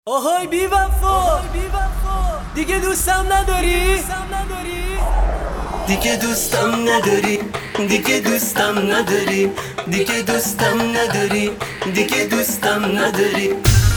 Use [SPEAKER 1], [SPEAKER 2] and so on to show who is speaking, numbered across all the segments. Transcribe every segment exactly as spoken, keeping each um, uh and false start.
[SPEAKER 1] آهای بی وفا دیگه دوستم نداری؟
[SPEAKER 2] دیگه دوستم نداری دیگه دوستم نداری دیگه دوستم نداری دیگه دوستم نداری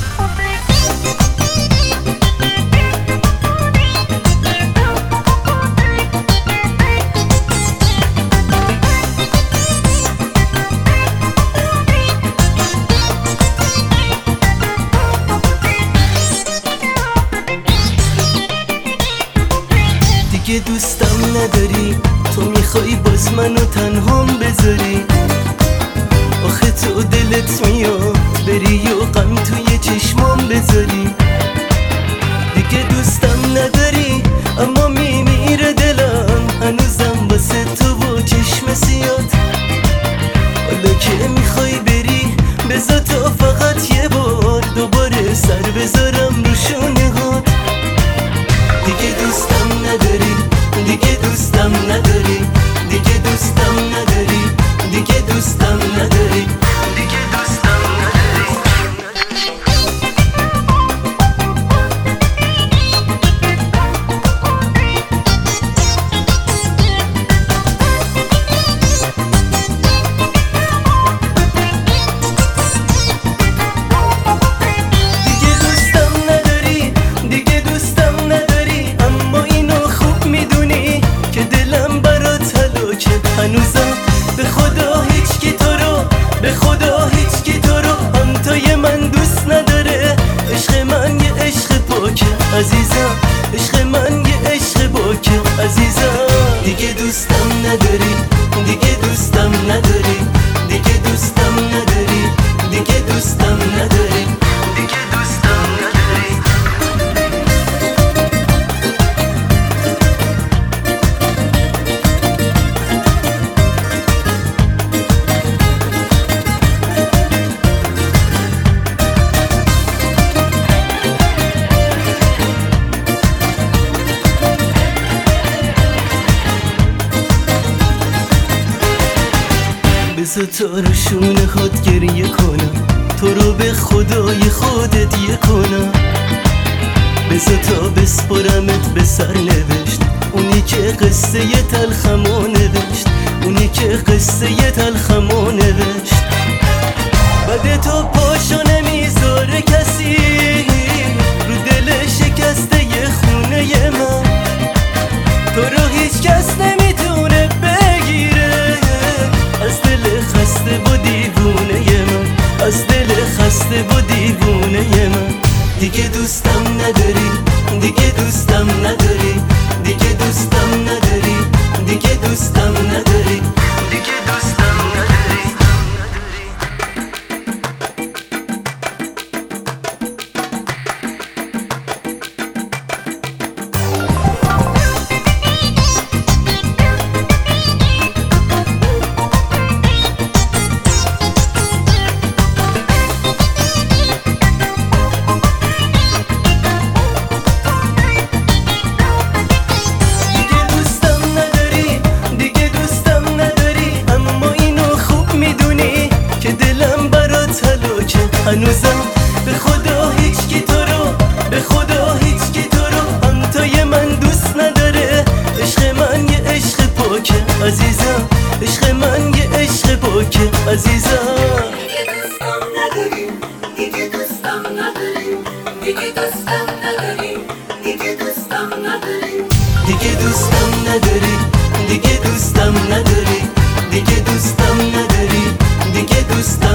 [SPEAKER 2] دیگه دوستم نداری تو میخوای باز منو تنهام بذاری آخه تو دلت میاد بری و غم توی چشمام بذاری دیگه دوستم نداری اما میمیره دلم هنوزم واسه تو و چشم سیاد حالا که میخوای بری بذار تا فقط یه بار دوباره سر بذارم رو شونه هات دیگه دوستم نداری دیگه دوستم نداری دیگه دوستم نداری دیگه دوستم نداری دیگه دوستم نداری دیگه دوستم نداری دیگه دوستم نداری اما اینو خوب میدونی که دلم برات هلاکه هنوزم به خدا هیچ کی تو رو به خدا هیچ کی تو رو همتای من دوست نداره عشق من یه عشق پاکه عزیزم عشق من یه عشق پاکه عزیزم دیگه دوستم نداری دیگه دوستم نداری دیگه دوستم نداری دیگه دوستم نداری دیگه دوستم نداری بذار تا رو شونه هات گریه کنم تو رو به خدای خودت یه کنم بذار تا بسپرمت به سر نوشت اونی که قصه ی تلخمو نوشت اونی که قصه ی تلخمو نوشت بعد تو پاشو نمیذاره کسی رو دل شکسته ی خونه ی من تو رو هیچ کس نمیتونه بگیره از دل خسته و دیوونه ی من از دل خسته و دیوونه ی من دیگه دوستم نداری دیگه دوستم نداری دیگه دوستم نداری دیگه دوستم نداری دیگه دوستم نداری هنوزم به خدا هیچ کی تو رو به خدا هیچ کی تو رو همتای من دوست نداره عشق من یه عشق پاکه عزیزم عشق من یه عشق پاکه عزیزم
[SPEAKER 3] دیگه دوستم نداری دیگه دوستم نداری دیگه دوستم نداری دیگه دوستم نداری
[SPEAKER 2] دیگه دوستم نداری دیگه دوستم نداری دیگه دوستم نداری دیگه دوستم